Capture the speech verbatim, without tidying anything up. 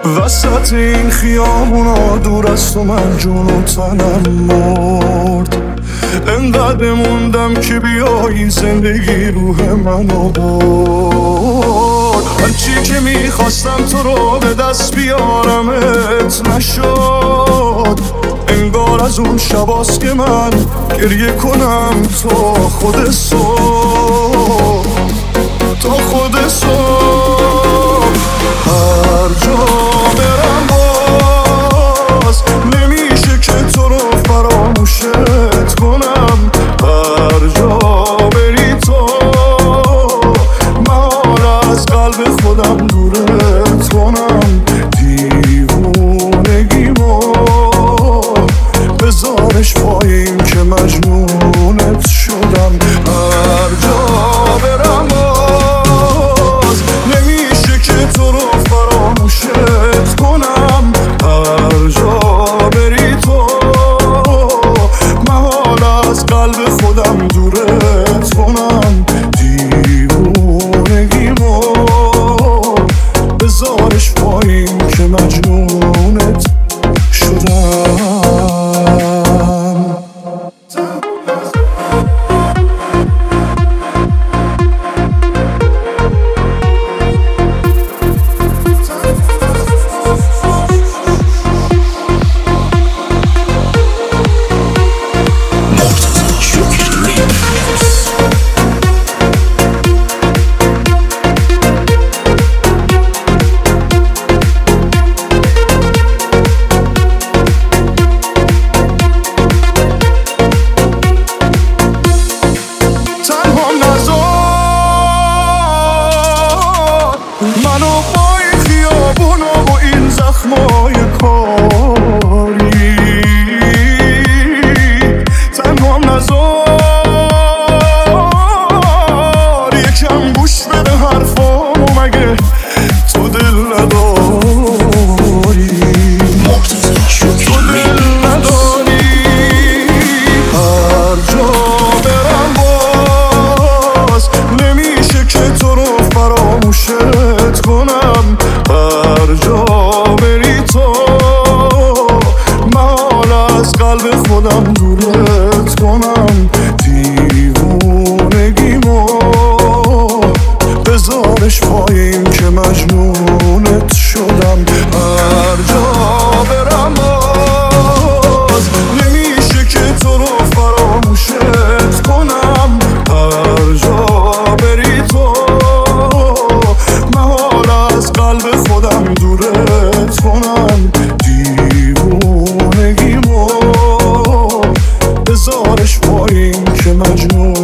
وسط این خیابونا دور از تو من جون و تنم مرد. انقدر موندم که بیایی زندگی روح منو برد. هرچی که میخواستم تو رو به دست بیارمت نشد. انگار از اون شباست که من گریه کنم تا خود صبح، تا خود صبح. هر جا برم باز نمیشه که تو رو فراموشت کنم. هر جا بری تو من از قلب خودم دورت کنم. دیوونگیمو بذارش پایین که مجنونت شدم. هر جا برم باز نمیشه که تو رو فراموشت کنم. هر جا بری تو من از قلب خودم دورت کنم. دیوونگیمو بذارش پایین که مجنونت شدم. منو با این خیابون و با این زخمای کاری تنهام نزار. یکم گوش بده حرفامو مگه تو دل نداری، تو دل نداری. هر جا برم باز نمیشه که تو رو فراموشت کنم. هر جا بری تو من از قلب خودم دورت کنم. دیوونگیمو بذارش پایین که مجنونت شدم. هر جا برم باز نمیشه که تو رو فراموشت کنم. هر جا بری تو قلب خودم دورت کنم. دیوونگیمو بذارش پایین که مجنون